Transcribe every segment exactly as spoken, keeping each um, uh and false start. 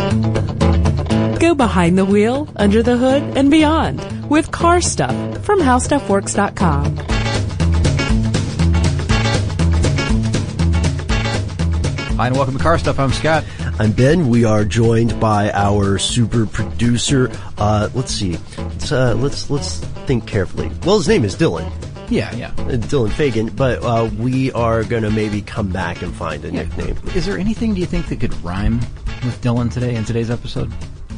Go behind the wheel, under the hood, and beyond with Car Stuff from How Stuff Works dot com. Hi, and welcome to Car Stuff. I'm Scott. I'm Ben. We are joined by our super producer. Uh, let's see. Let's, uh, let's, let's think carefully. Well, his name is Dylan. Yeah, yeah. Uh, Dylan Fagan, but uh, we are going to maybe come back and find a yeah. nickname. Is there anything, do you think, that could rhyme with Dylan today in today's episode?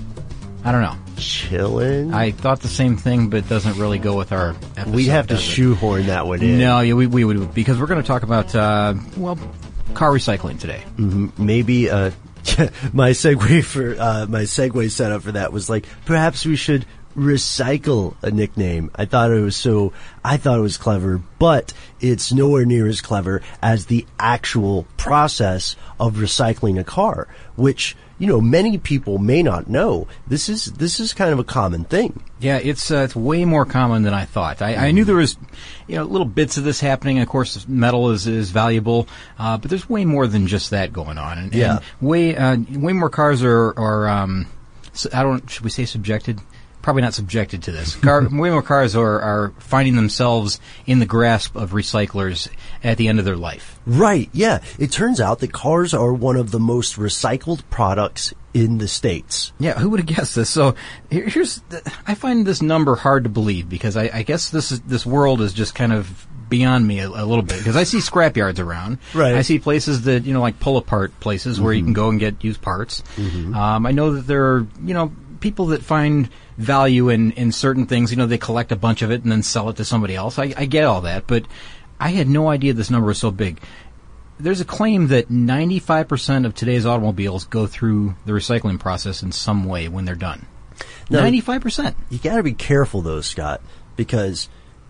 I don't know. Chillin'? I thought the same thing, but it doesn't really go with our episode. We'd have to shoehorn that one in. No, yeah, we, we would, because we're going to talk about, uh, well, car recycling today. Mm-hmm. Maybe, uh, my segue for, uh, my segue setup for that was like, perhaps we should recycle a nickname. I thought it was so, I thought it was clever, but it's nowhere near as clever as the actual process of recycling a car, which, you know, many people may not know. This is, this is kind of a common thing. Yeah, it's, uh, it's way more common than I thought. I, I knew there was, you know, little bits of this happening. Of course, metal is, is valuable, uh, but there's way more than just that going on. And, yeah. and way, uh, way more cars are, are, um, I don't, should we say subjected? Probably not subjected to this. Car, way more cars are, are finding themselves in the grasp of recyclers at the end of their life. Right, yeah. It turns out that cars are one of the most recycled products in the States. Yeah, who would have guessed this? So here, here's, the, I find this number hard to believe because I, I guess this is, this world is just kind of beyond me a, a little bit because I see scrap yards around. Right. I see places that, you know, like pull apart places mm-hmm. where you can go and get used parts. Mm-hmm. Um, I know that there are, you know, people that find value in, in certain things. You know, they collect a bunch of it and then sell it to somebody else. I, I get all that, but I had no idea this number was so big. There's a claim that ninety-five percent of today's automobiles go through the recycling process in some way when they're done. Now, ninety-five percent. You gotta be careful though, Scott, because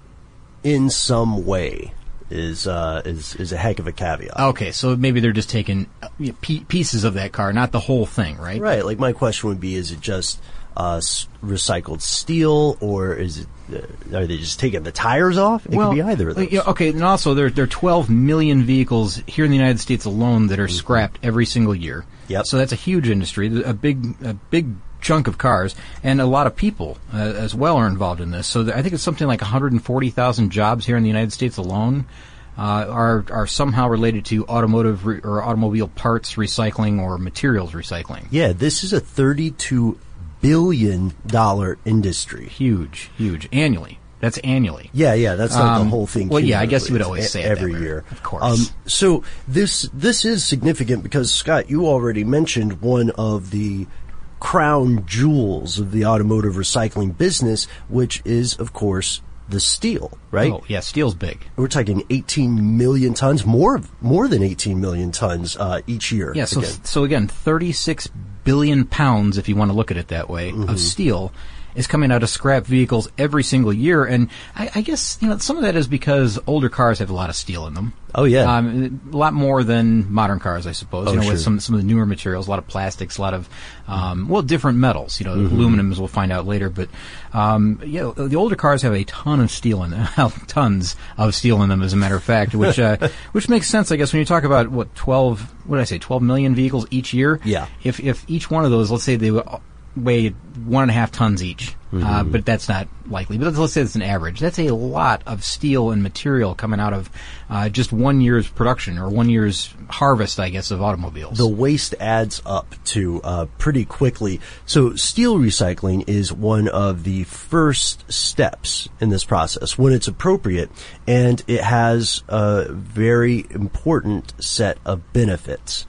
in some way is, uh, is, is a heck of a caveat. Okay, so maybe they're just taking you know, p- pieces of that car, not the whole thing, right? Right, like my question would be, is it just uh, s- recycled steel, or is it, uh, are they just taking the tires off? It well, could be either of those. Yeah, okay, and also there, there are twelve million vehicles here in the United States alone that are mm-hmm. scrapped every single year. Yep. So that's a huge industry, a big, a big chunk of cars, and a lot of people uh, as well are involved in this. So th- I think it's something like one hundred forty thousand jobs here in the United States alone uh, are are somehow related to automotive re- or automobile parts recycling or materials recycling. Yeah, this is a thirty-two billion dollars industry. Huge, huge. Annually. That's annually. Yeah, yeah, that's not um, the whole thing. Well, yeah, I guess you would always say it every that way, year, of course. Um, so this this is significant because Scott, you already mentioned one of the crown jewels of the automotive recycling business, which is, of course, the steel. Right? Oh, yeah, steel's big. We're talking eighteen million tons, more more than eighteen million tons uh, each year. Yeah, so again. so again, thirty-six billion pounds, if you want to look at it that way, mm-hmm. of steel is coming out of scrap vehicles every single year, and I, I guess you know some of that is because older cars have a lot of steel in them. Oh yeah, um, a lot more than modern cars, I suppose. Oh, you know, sure. with some some of the newer materials, a lot of plastics, a lot of um, well, different metals. You know, mm-hmm. aluminum, as we'll find out later. But um, yeah, the older cars have a ton of steel in them, tons of steel in them, as a matter of fact, which uh, which makes sense, I guess, when you talk about what twelve, what did I say, twelve million vehicles each year. Yeah. If if each one of those, let's say they weigh one and a half tons each. Mm-hmm. Uh, but that's not likely. But let's, let's say it's an average. That's a lot of steel and material coming out of uh, just one year's production or one year's harvest, I guess, of automobiles. The waste adds up to uh, pretty quickly. So steel recycling is one of the first steps in this process when it's appropriate, and it has a very important set of benefits.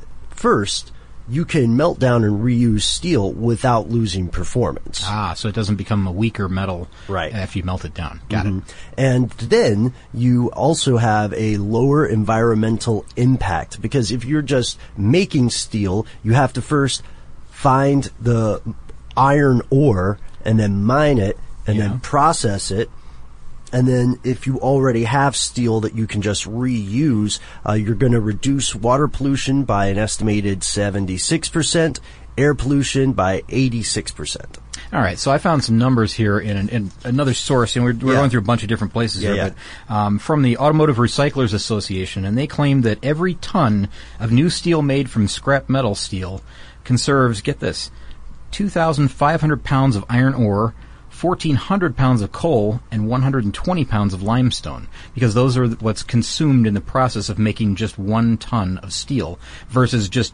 First, you can melt down and reuse steel without losing performance. Ah, so it doesn't become a weaker metal right. after you melt it down. Got mm-hmm. it. And then you also have a lower environmental impact, because if you're just making steel, you have to first find the iron ore and then mine it and yeah. then process it. And then if you already have steel that you can just reuse, uh, you're going to reduce water pollution by an estimated seventy-six percent, air pollution by eighty-six percent. All right, so I found some numbers here in, an, in another source, and we're, we're Yeah. going through a bunch of different places Yeah, here, yeah. but um, from the Automotive Recyclers Association, and they claim that every ton of new steel made from scrap metal steel conserves, get this, two thousand five hundred pounds of iron ore, fourteen hundred pounds of coal, and one hundred twenty pounds of limestone, because those are what's consumed in the process of making just one ton of steel versus just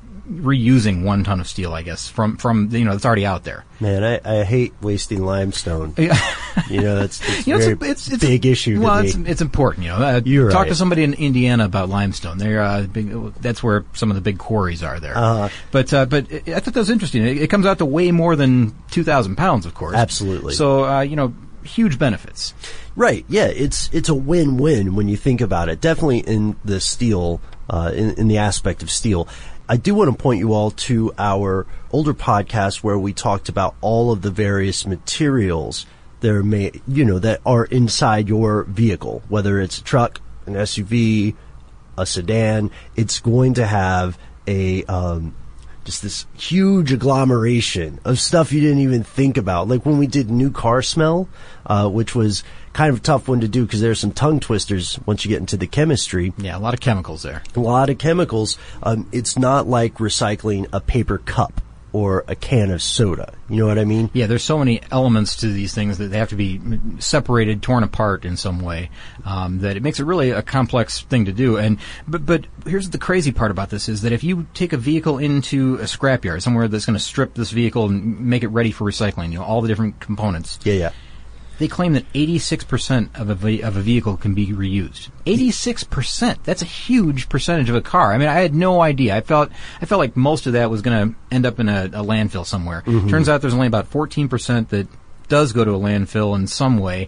reusing one ton of steel, I guess, from, from you know, it's already out there. Man, I, I hate wasting limestone. Yeah. You know, that's, that's You a know, very it's a, it's, it's big a, issue well, to it's, me. it's important, you know. Uh, You're talk right. to somebody in Indiana about limestone. They're uh, big, that's where some of the big quarries are there. Uh-huh. But uh, but I thought that was interesting. It, it comes out to way more than two thousand pounds, of course. Absolutely. So uh, you know, huge benefits. Right, yeah, it's it's a win-win when you think about it. Definitely in the steel, uh, in, in the aspect of steel. I do want to point you all to our older podcast where we talked about all of the various materials that are made, you know, that are inside your vehicle, whether it's a truck, an S U V, a sedan. It's going to have a um, just this huge agglomeration of stuff you didn't even think about. Like when we did New Car Smell, uh, which was kind of a tough one to do because there's some tongue twisters once you get into the chemistry. Yeah, a lot of chemicals there. A lot of chemicals. Um, it's not like recycling a paper cup or a can of soda. You know what I mean? Yeah, there's so many elements to these things that they have to be separated, torn apart in some way, um, that it makes it really a complex thing to do. And but but here's the crazy part about this is that if you take a vehicle into a scrapyard, somewhere that's going to strip this vehicle and make it ready for recycling, you know, all the different components. Yeah, yeah. They claim that eighty-six percent of a, ve- of a vehicle can be reused. eighty-six percent. That's a huge percentage of a car. I mean, I had no idea. I felt I felt like most of that was going to end up in a, a landfill somewhere. Mm-hmm. Turns out there's only about fourteen percent that does go to a landfill in some way.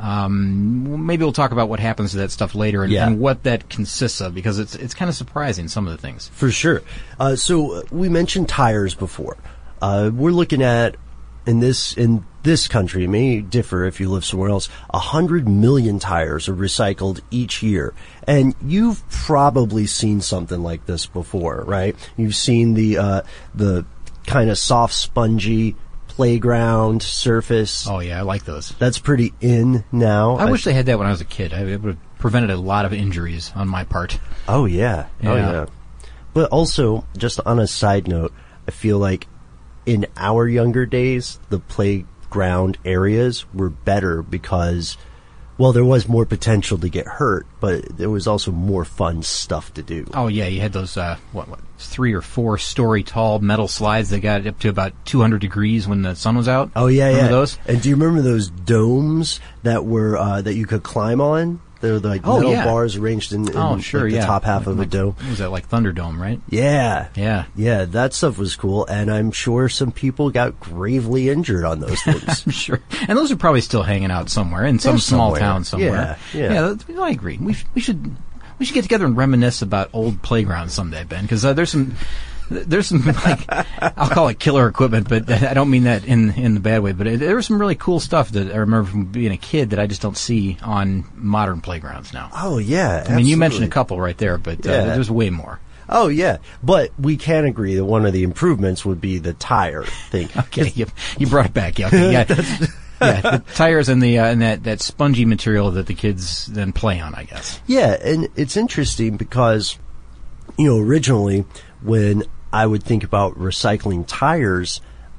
Um, maybe we'll talk about what happens to that stuff later and, Yeah. and what that consists of, because it's it's kind of surprising, some of the things. For sure. Uh, so uh, we mentioned tires before. Uh, we're looking at in this in this country, it may differ if you live somewhere else, a hundred million tires are recycled each year. And you've probably seen something like this before, right? You've seen the uh, the kind of soft, spongy playground surface. Oh, yeah, I like those. That's pretty in now. I wish they had that when I was a kid. I, it would have prevented a lot of injuries on my part. Oh yeah. Oh Yeah. yeah. But also, just on a side note, I feel like in our younger days, the playground areas were better because, well, there was more potential to get hurt, but there was also more fun stuff to do. Oh yeah, you had those uh, what, what three or four story tall metal slides that got up to about two hundred degrees when the sun was out. Oh yeah, Remember yeah. those? And do you remember those domes that were uh, that you could climb on? They were like Oh, metal yeah. bars arranged in, in Oh sure, like, the yeah. top half of a Like- dome. What was that, like Thunderdome, right? Yeah. Yeah. Yeah, that stuff was cool, and I'm sure some people got gravely injured on those things. Sure. And those are probably still hanging out somewhere in some They're small somewhere. town somewhere. Yeah, yeah. yeah that- I agree. We sh- we should we should get together and reminisce about old playgrounds someday, Ben, because uh, there's some. There's some, like, I'll call it killer equipment, but I don't mean that in in the bad way. But it, there was some really cool stuff that I remember from being a kid that I just don't see on modern playgrounds now. Oh yeah, I mean, you mentioned a absolutely. couple right there, but uh, Yeah. there's way more. Oh yeah, but we can agree that one of the improvements would be the tire thing. Okay, you, you brought it back. Yeah, okay, yeah. yeah, the tires and the uh, and that, that spongy material that the kids then play on, I guess. Yeah, and it's interesting because, you know, originally when I would think about recycling tires,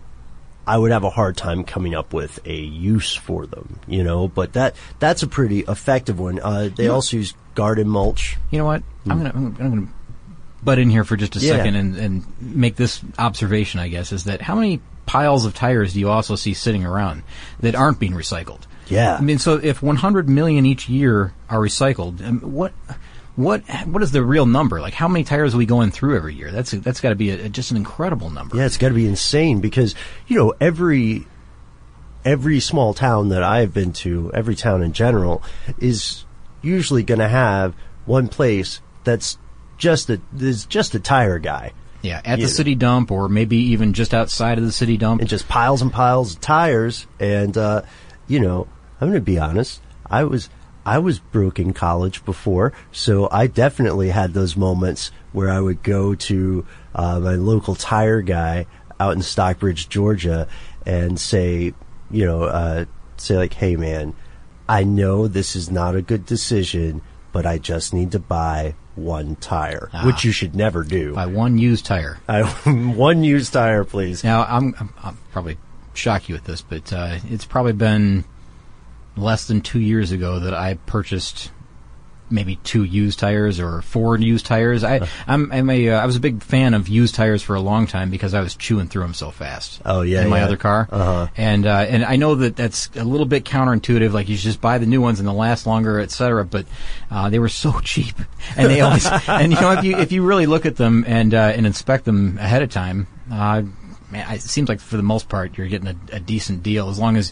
I would have a hard time coming up with a use for them, you know, but that that's a pretty effective one. Uh, they You know- also use garden mulch. You know what? I'm gonna I'm gonna butt in here for just a Yeah. second and, and make this observation. I guess is that how many piles of tires do you also see sitting around that aren't being recycled? Yeah. I mean, so if one hundred million each year are recycled, um, what? What what is the real number? Like, how many tires are we going through every year? That's that's got to be a, just an incredible number. Yeah, it's got to be insane because, you know, every every small town that I've been to, every town in general, is usually going to have one place that's just a there's just a tire guy. Yeah, at Yeah. the city dump, or maybe even just outside of the city dump. And just piles and piles of tires. And, uh, you know, I'm going to be honest. I was, I was broke in college before, so I definitely had those moments where I would go to, uh, my local tire guy out in Stockbridge, Georgia, and say, you know, uh, say like, hey man, I know this is not a good decision, but I just need to buy one tire, ah, which you should never do. Buy one used tire. I, one used tire, please. Now, I'm, I'm, I'll probably shock you with this, but uh, it's probably been less than two years ago that I purchased maybe two used tires or four used tires. I, I'm, I'm a, uh, I was a big fan of used tires for a long time because I was chewing through them so fast. Oh yeah, in my yeah. other car. Uh-huh. And uh, and I know that that's a little bit counterintuitive. Like you should just buy the new ones and they'll last longer, et cetera. But uh, they were so cheap, and they always. And you know, if you if you really look at them and uh, and inspect them ahead of time, uh, man, it seems like for the most part you're getting a, a decent deal as long as.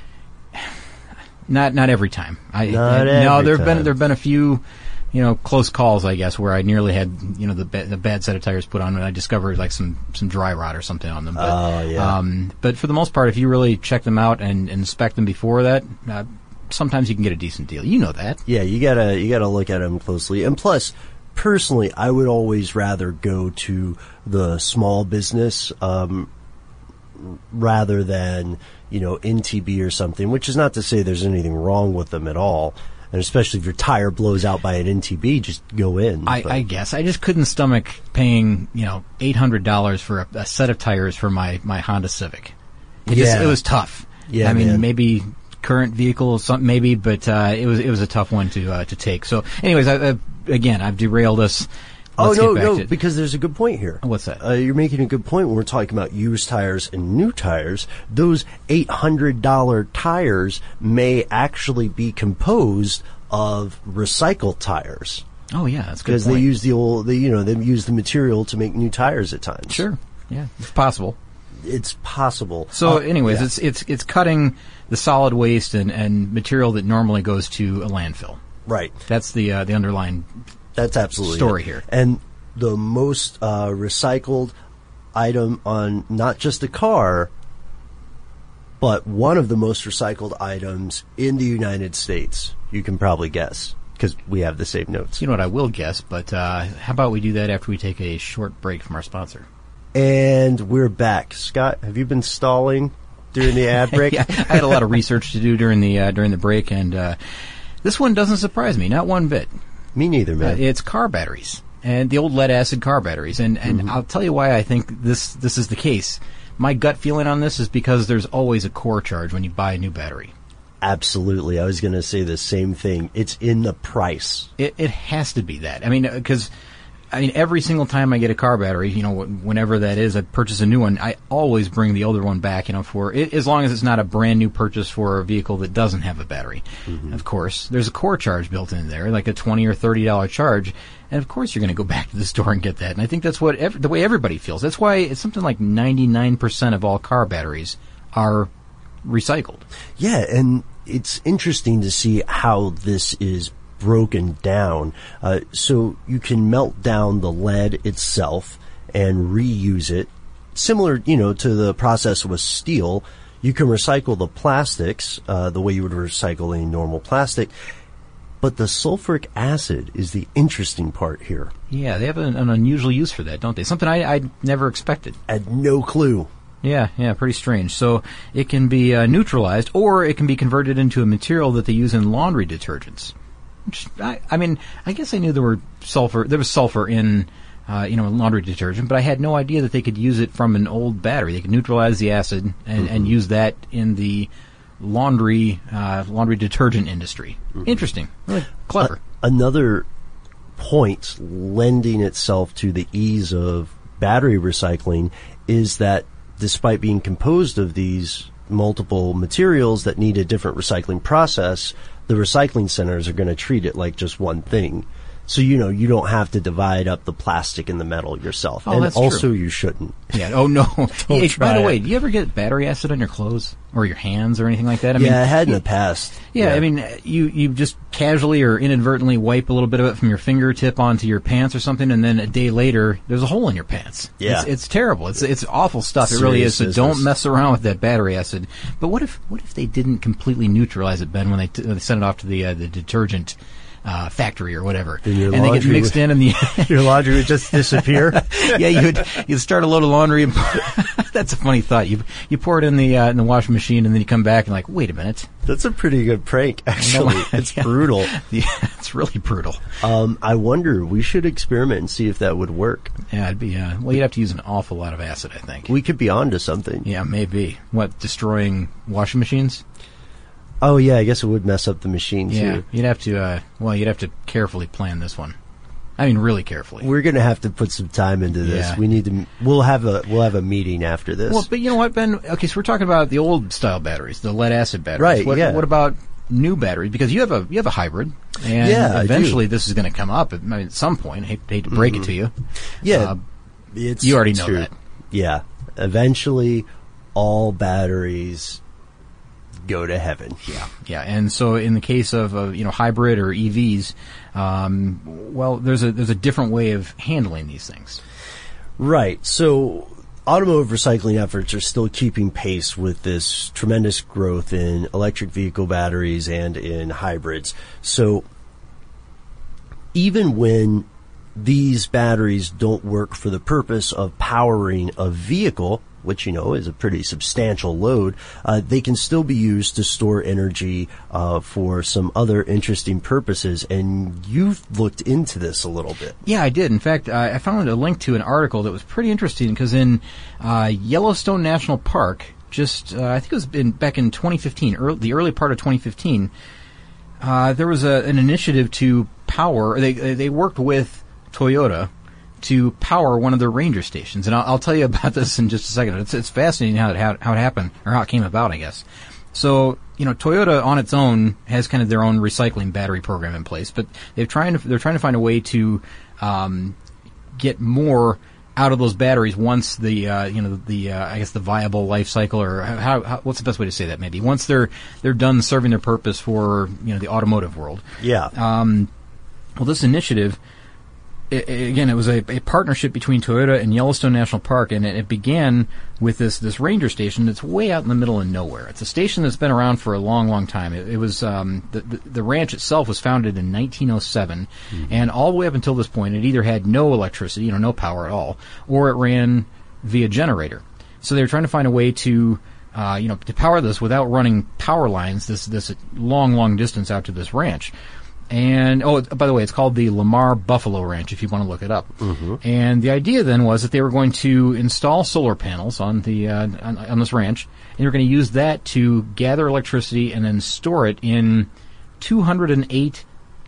Not not every time. I, not I, every no, there've time. been there've been a few, you know, close calls, I guess, where I nearly had, you know, the ba- the bad set of tires put on, and I discovered like some, some dry rot or something on them. But, oh yeah. Um, but for the most part, if you really check them out and, and inspect them before that, uh, sometimes you can get a decent deal. You know that. Yeah, you gotta you gotta look at them closely, and plus. Personally, I would always rather go to the small business um, rather than, you know, N T B or something, which is not to say there's anything wrong with them at all. And especially if your tire blows out by an N T B, just go in. I, I guess. I just couldn't stomach paying, you know, eight hundred dollars for a, a set of tires for my, my Honda Civic. It, yeah. just, it was tough. Yeah, I mean, man. maybe current vehicle, some, maybe, but uh, it was it was a tough one to uh, to take. So, anyways, I, I, again, I've derailed us. Let's oh, no, get back no, to because there's a good point here. What's that? Uh, you're making a good point when we're talking about used tires and new tires. Those eight hundred dollars tires may actually be composed of recycled tires. Oh, yeah, that's a good Because point. they use the old, they, you know, they use the material to make new tires at times. Sure, yeah, it's possible. It's possible. So, uh, anyways, yeah. it's it's it's cutting the solid waste and, and material that normally goes to a landfill. Right. That's the uh, the underlying That's absolutely story it. here. And the most uh, recycled item on not just a car, but one of the most recycled items in the United States. You can probably guess because we have the same notes. You know what I will guess, but uh, how about we do that after we take a short break from our sponsor? And we're back. Scott, have you been stalling during the ad break? Yeah, I had a lot of research to do during the uh, during the break, and uh, this one doesn't surprise me, not one bit. Me neither, man. Uh, it's car batteries and the old lead acid car batteries, and and mm-hmm. I'll tell you why I think this this is the case. My gut feeling on this is because there's always a core charge when you buy a new battery. Absolutely. I was going to say the same thing. It's in the price. It, it has to be that. I mean, because I mean, every single time I get a car battery, you know, whenever that is, I purchase a new one. I always bring the older one back, you know, for it, as long as it's not a brand new purchase for a vehicle that doesn't have a battery. Mm-hmm. Of course, there's a core charge built in there, like a twenty or thirty dollar charge, and of course you're going to go back to the store and get that. And I think that's what ev- the way everybody feels. That's why it's something like ninety-nine percent of all car batteries are recycled. Yeah, and it's interesting to see how this is broken down. Uh, so you can melt down the lead itself and reuse it. Similar, you know, to the process with steel. You can recycle the plastics uh, the way you would recycle any normal plastic. But the sulfuric acid is the interesting part here. Yeah, they have an, an unusual use for that, don't they? Something I, I never expected. I had no clue. Yeah, yeah, pretty strange. So it can be uh, neutralized, or it can be converted into a material that they use in laundry detergents. Which, I, I mean, I guess I knew there were sulfur. There was sulfur in, uh, you know, laundry detergent, but I had no idea that they could use it from an old battery. They could neutralize the acid and, mm-hmm. and use that in the laundry uh, laundry detergent industry. Mm-hmm. Interesting, really clever. Uh, another point lending itself to the ease of battery recycling is that despite being composed of these multiple materials that need a different recycling process, the recycling centers are going to treat it like just one thing. So, you know, you don't have to divide up the plastic and the metal yourself. Oh, and that's also true. You shouldn't. Yeah. Oh, no. Hey, by the it. way, do you ever get battery acid on your clothes or your hands or anything like that? I yeah, mean, I had in the past. Yeah, yeah, I mean, you, you just casually or inadvertently wipe a little bit of it from your fingertip onto your pants or something, and then a day later, there's a hole in your pants. Yeah. It's, it's terrible. It's it's awful stuff. Serious it really is. So business. don't mess around with that battery acid. But what if what if they didn't completely neutralize it, Ben, when they, t- when they sent it off to the uh, the detergent uh, factory or whatever, Then your and they get laundry mixed would- in, and the Your laundry would just disappear. yeah, you'd you'd start a load of laundry. And that's a funny thought. You you pour it in the uh, in the washing machine, and then you come back and like, wait a minute. That's a pretty good prank, actually. It's Yeah. brutal. Yeah, it's really brutal. Um, I wonder, we should experiment and see if that would work. Yeah, it'd be. Uh, well, you'd have to use an awful lot of acid, I think. We could be onto something. Yeah, maybe. What, destroying washing machines? Oh, yeah, I guess it would mess up the machine, Yeah, too. you'd have to. Uh, well, you'd have to carefully plan this one. I mean, really carefully. We're going to have to put some time into this. Yeah. We need to, we'll have a, we'll have a meeting after this. Well, but you know what, Ben? Okay, so we're talking about the old style batteries, the lead acid batteries. Right, What, yeah. what about new batteries? Because you have a you have a hybrid, and Yeah, I eventually do. this is going to come up. I mean, at some point. Hate, hate to break it to you. yeah. Uh, it's you already know true. that. Yeah. Eventually, all batteries go to heaven. Yeah, yeah, and so in the case of uh, you know hybrid or E Vs, um, well, there's a there's a different way of handling these things. Right. So automotive recycling efforts are still keeping pace with this tremendous growth in electric vehicle batteries and in hybrids. So even when these batteries don't work for the purpose of powering a vehicle, which, you know, is a pretty substantial load, uh, they can still be used to store energy uh, for some other interesting purposes. And you've looked into this a little bit. Yeah, I did. In fact, I I found a link to an article that was pretty interesting because in uh, Yellowstone National Park, just uh, I think it was in, back in twenty fifteen, early, the early part of twenty fifteen, uh, there was a, an initiative to power. They they worked with Toyota to power one of their ranger stations, and I'll, I'll tell you about this in just a second. It's it's fascinating how it how, how it happened or how it came about, I guess. So, you know, Toyota on its own has kind of their own recycling battery program in place, but they're trying to they're trying to find a way to um, get more out of those batteries once the uh, you know the uh, I guess the viable life cycle, or how, how what's the best way to say that? Maybe once they're they're done serving their purpose for you know the automotive world. Yeah. Um, well, this initiative. It, again, it was a, a partnership between Toyota and Yellowstone National Park, and it, it began with this, this ranger station that's way out in the middle of nowhere. It's a station that's been around for a long, long time. It, it was um, the, the the ranch itself was founded in nineteen oh seven, mm-hmm. and all the way up until this point, it either had no electricity, you know, no power at all, or it ran via generator. So they were trying to find a way to uh, you know to power this without running power lines this this long, long distance out to this ranch. And, oh, by the way, it's called the Lamar Buffalo Ranch, if you want to look it up. Mm-hmm. And the idea then was that they were going to install solar panels on the uh, on, on this ranch, and they were going to use that to gather electricity and then store it in two hundred eight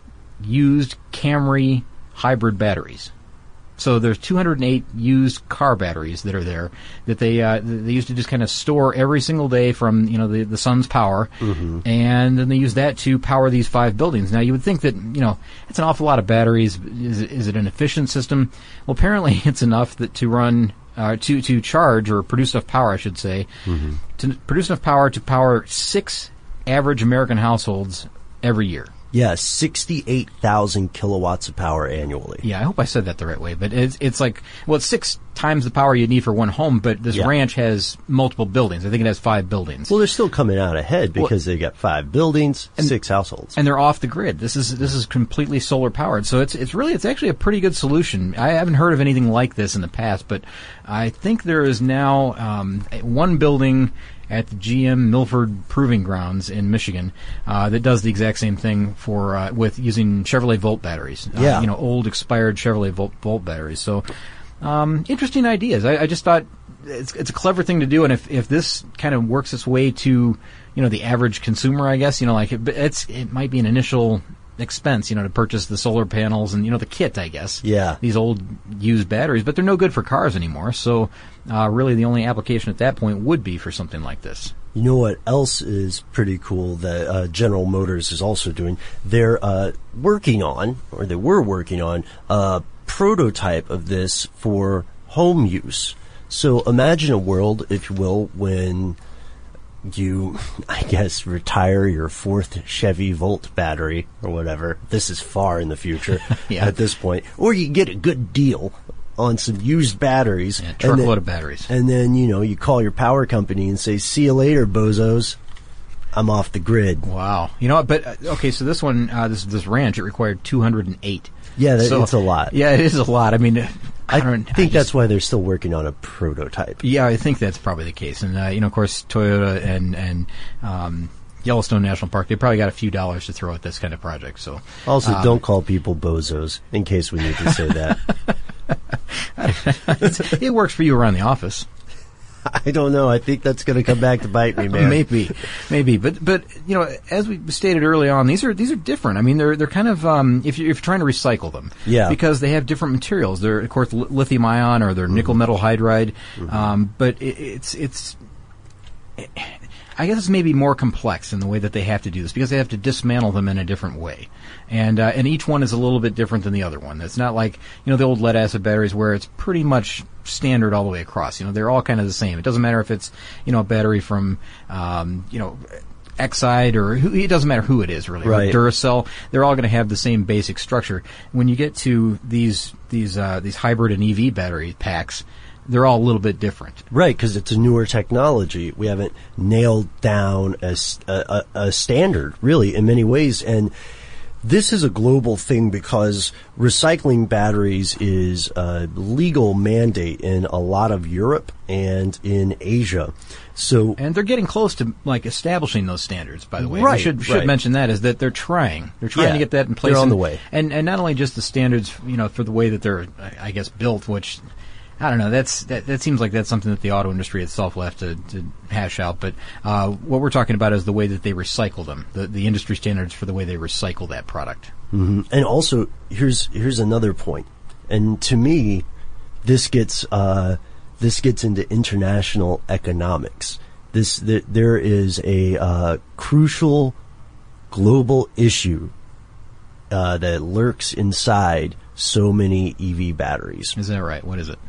used Camry hybrid batteries. So there's two hundred eight used car batteries that are there that they uh, they used to just kind of store every single day from you know the the sun's power, mm-hmm. and then they use that to power these five buildings. Now you would think that you know it's an awful lot of batteries. Is it, is it an efficient system? Well, apparently it's enough that to run uh, to to charge or produce enough power, I should say, mm-hmm. to produce enough power to power six average American households every year. Yeah, sixty-eight thousand kilowatts of power annually. Yeah, I hope I said that the right way. But it's it's like, well, it's six times the power you need for one home, but this yeah. ranch has multiple buildings. I think it has five buildings. Well, they're still coming out ahead because well, they got five buildings, and, six households. And they're off the grid. This is this is completely solar powered. So it's it's really, it's actually a pretty good solution. I haven't heard of anything like this in the past, but I think there is now um, one building at the G M Milford Proving Grounds in Michigan uh, that does the exact same thing for uh, with using Chevrolet Volt batteries. Yeah. Uh, you know, old expired Chevrolet Volt, Volt batteries. So um, interesting ideas. I, I just thought it's it's a clever thing to do, and if if this kind of works its way to you know the average consumer, I guess you know like it, it's it might be an initial expense, you know, to purchase the solar panels and, you know, the kit, I guess. Yeah. These old used batteries, but they're no good for cars anymore. So, uh, really the only application at that point would be for something like this. You know what else is pretty cool that uh, General Motors is also doing? They're uh, working on, or they were working on, a prototype of this for home use. So imagine a world, if you will, when you, I guess, retire your fourth Chevy Volt battery or whatever. This is far in the future yeah. at this point. Or you get a good deal on some used batteries. Yeah, truckload then, of batteries. And then, you know, you call your power company and say, see you later, bozos. I'm off the grid. Wow. You know what? But uh, okay, so this one, uh, this this ranch, it required two hundred eight. Yeah, that, so, it's a lot. Yeah, it is a lot. I mean, I, I don't, think I just, that's why they're still working on a prototype. Yeah, I think that's probably the case. And uh, you know, of course, Toyota and and um, Yellowstone National Park, they probably got a few dollars to throw at this kind of project. So also, um, don't call people bozos in case we need to say that. It works for you around the office. I don't know. I think that's going to come back to bite me, man. Maybe, maybe, but but you know, as we stated early on, these are these are different. I mean, they're they're kind of um, if you're, if you're trying to recycle them, yeah, because they have different materials. They're of course li- lithium ion or they're mm-hmm. nickel metal hydride, mm-hmm. um, but it, it's it's. It, I guess it's maybe more complex in the way that they have to do this because they have to dismantle them in a different way, and uh, and each one is a little bit different than the other one. It's not like you know the old lead acid batteries where it's pretty much standard all the way across. You know they're all kind of the same. It doesn't matter if it's you know a battery from um, you know Exide or who, it doesn't matter who it is really. Right. Or Duracell, they're all going to have the same basic structure. When you get to these these uh, these hybrid and E V battery packs, they're all a little bit different. Right, because it's a newer technology. We haven't nailed down a, a, a standard, really, in many ways. And this is a global thing because recycling batteries is a legal mandate in a lot of Europe and in Asia. So, and they're getting close to like establishing those standards. By the way, right, we should should right. mention that is that they're trying. They're trying yeah, to get that in place. They're on and, the way, and and not only just the standards, you know, for the way that they're, I guess, built, which. I don't know. That's that, that seems like that's something that the auto industry itself will have to, to hash out. But uh, what we're talking about is the way that they recycle them, the, the industry standards for the way they recycle that product. Mm-hmm. And also, here's here's another point. And to me, this gets uh, this gets into international economics. This th- there is a uh, crucial global issue uh, that lurks inside so many E V batteries. Is that right? What is it?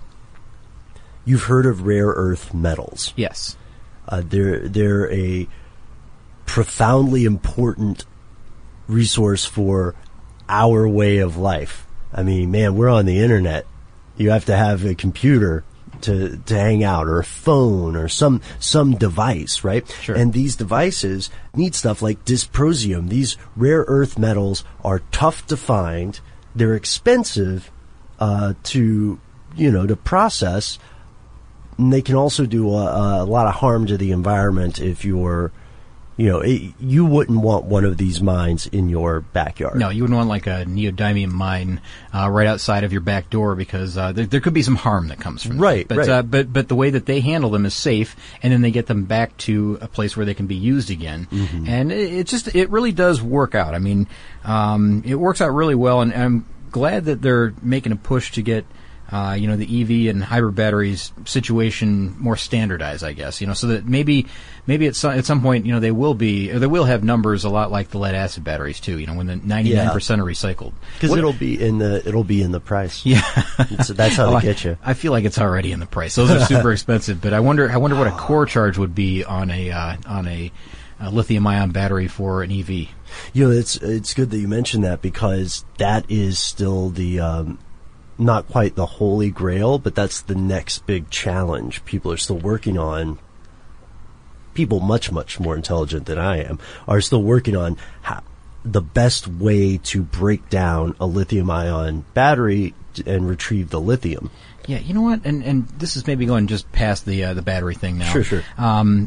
You've heard of rare earth metals. Yes. Uh, they're, they're a profoundly important resource for our way of life. I mean, man, we're on the internet. You have to have a computer to, to hang out or a phone or some, some device, right? Sure. And these devices need stuff like dysprosium. These rare earth metals are tough to find. They're expensive, uh, to, you know, to process. And they can also do a, a lot of harm to the environment if you're, you know, it, you wouldn't want one of these mines in your backyard. No, you wouldn't want like a neodymium mine uh, right outside of your back door because uh, there, there could be some harm that comes from right, that. But, right. uh, but but the way that they handle them is safe, and then they get them back to a place where they can be used again. Mm-hmm. And it, it just it really does work out. I mean, um, it works out really well, and I'm glad that they're making a push to get. Uh, you know, the E V and hybrid batteries situation more standardized, I guess, you know, so that maybe, maybe at some, at some point, you know, they will be, or they will have numbers a lot like the lead acid batteries too, you know, when the ninety-nine percent yeah. are recycled. Because it'll be in the, it'll be in the price. Yeah. So that's how well, they get you. I, I feel like it's already in the price. Those are super expensive, but I wonder, I wonder what a core charge would be on a, uh, on a, a lithium ion battery for an E V. You know, it's, it's good that you mentioned that because that is still the, um, not quite the holy grail, but that's the next big challenge people are still working on. People much, much more intelligent than I am are still working on how, the best way to break down a lithium-ion battery and retrieve the lithium. Yeah, you know what? And and this is maybe going just past the uh, the battery thing now. Sure, sure. Um,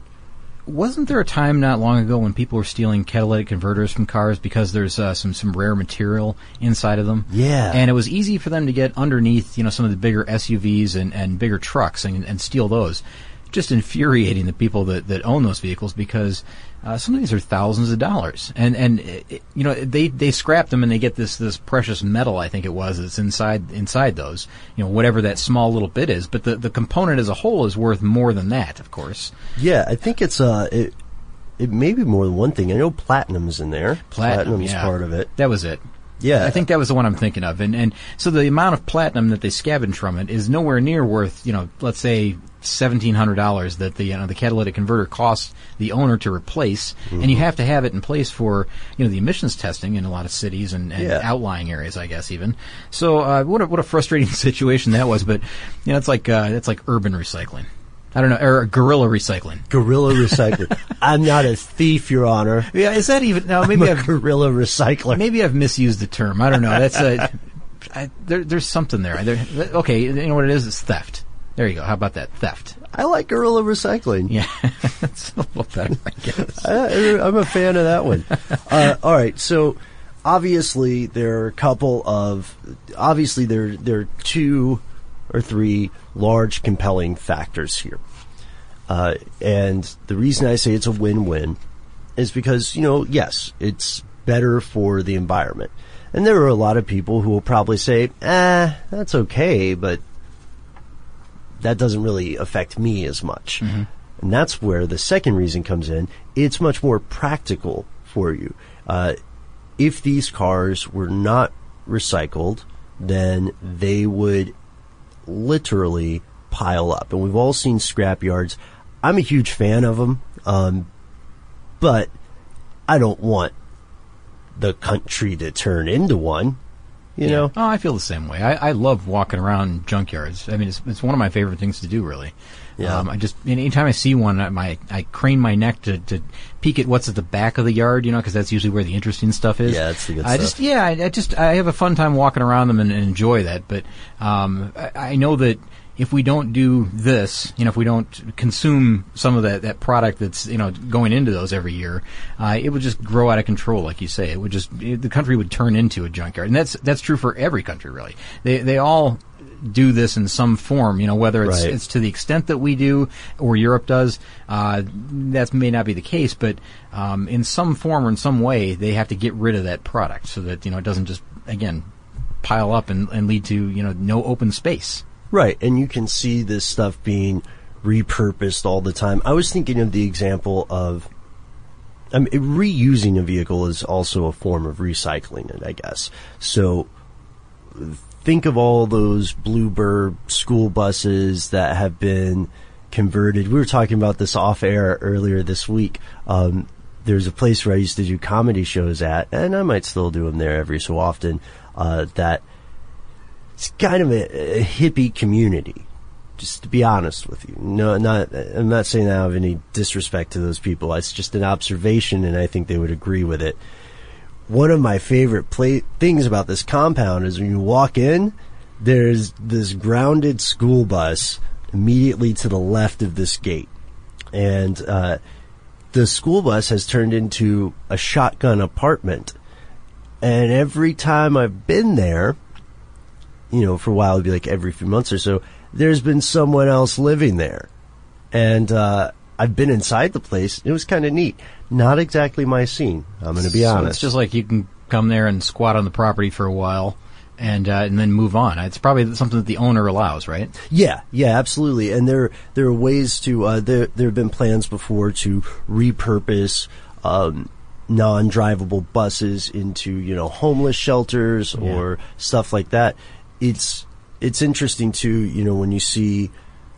wasn't there a time not long ago when people were stealing catalytic converters from cars because there's uh, some some rare material inside of them? Yeah. And it was easy for them to get underneath, you know, some of the bigger S U Vs and, and bigger trucks and, and steal those. Just infuriating the people that, that own those vehicles because uh, some of these are thousands of dollars. And, and it, you know, they, they scrap them and they get this, this precious metal, I think it was, that's inside inside those, you know, whatever that small little bit is. But the, the component as a whole is worth more than that, of course. Yeah, I think it's uh, it, it may be more than one thing. I know platinum's in there. Platinum, Platinum's yeah. part of it. That was it. Yeah. I think that was the one I'm thinking of. And, and so the amount of platinum that they scavenge from it is nowhere near worth, you know, let's say seventeen hundred dollars that the, you know, the catalytic converter costs the owner to replace. Mm-hmm. And you have to have it in place for, you know, the emissions testing in a lot of cities and, and yeah. outlying areas, I guess, even. So, uh, what a, what a frustrating situation that was. But, you know, it's like, uh, it's like urban recycling. I don't know, or guerrilla recycling. Guerrilla recycling. I'm not a thief, Your Honor. Yeah, is that even? No, maybe I'm a I've guerrilla recycler. maybe I've misused the term. I don't know. That's a. I, there, there's something there. there. Okay, you know what it is? It's theft. There you go. How about that? Theft. I like guerrilla recycling. Yeah, it's a little better, I guess. I, I'm a fan of that one. Uh, all right, so obviously there are a couple of obviously there there are two or three large compelling factors here, uh, and the reason I say it's a win-win is because, you know, yes, it's better for the environment, and there are a lot of people who will probably say, "Ah, eh, that's okay," but that doesn't really affect me as much. Mm-hmm. And that's where the second reason comes in. It's much more practical for you. Uh, if these cars were not recycled, then they would literally pile up. And we've all seen scrap yards. I'm a huge fan of them, um, but I don't want the country to turn into one. You yeah. know? Oh, I feel the same way. I, I love walking around junkyards. I mean, it's it's one of my favorite things to do, really. Yeah. Um, I just, anytime I see one, I, my, I crane my neck to, to peek at what's at the back of the yard, you know, because that's usually where the interesting stuff is. Yeah, that's the good I stuff. just, yeah, I, I just, I have a fun time walking around them and, and enjoy that. But um, I, I know that if we don't do this, you know, if we don't consume some of that, that product that's, you know, going into those every year, uh, it would just grow out of control, like you say. It would just, it, the country would turn into a junkyard. And that's, that's true for every country, really. They, they all do this in some form, you know, whether it's, right. it's to the extent that we do or Europe does, uh, that may not be the case, but, um, in some form or in some way, they have to get rid of that product so that, you know, it doesn't just, again, pile up and, and lead to, you know, no open space. Right, and you can see this stuff being repurposed all the time. I was thinking of the example of, I mean, reusing a vehicle is also a form of recycling it, I guess. So think of all those Bluebird school buses that have been converted. We were talking about this off air earlier this week. Um, there's a place where I used to do comedy shows at, and I might still do them there every so often, uh, that it's kind of a, a hippie community, just to be honest with you. No, not, I'm not saying I have any disrespect to those people. It's just an observation, and I think they would agree with it. One of my favorite play, things about this compound is when you walk in, there's this grounded school bus immediately to the left of this gate. And uh, the school bus has turned into a shotgun apartment. And every time I've been there, you know, for a while, it'd be like every few months or so, there's been someone else living there. And uh, I've been inside the place. It was kind of neat. Not exactly my scene, I'm going to be so honest. It's just like you can come there and squat on the property for a while and uh, and then move on. It's probably something that the owner allows, right? Yeah, yeah, absolutely. And there there are ways to, uh, there, there have been plans before to repurpose um non-drivable buses into, you know, homeless shelters or yeah. stuff like that. It's it's interesting too, you know, when you see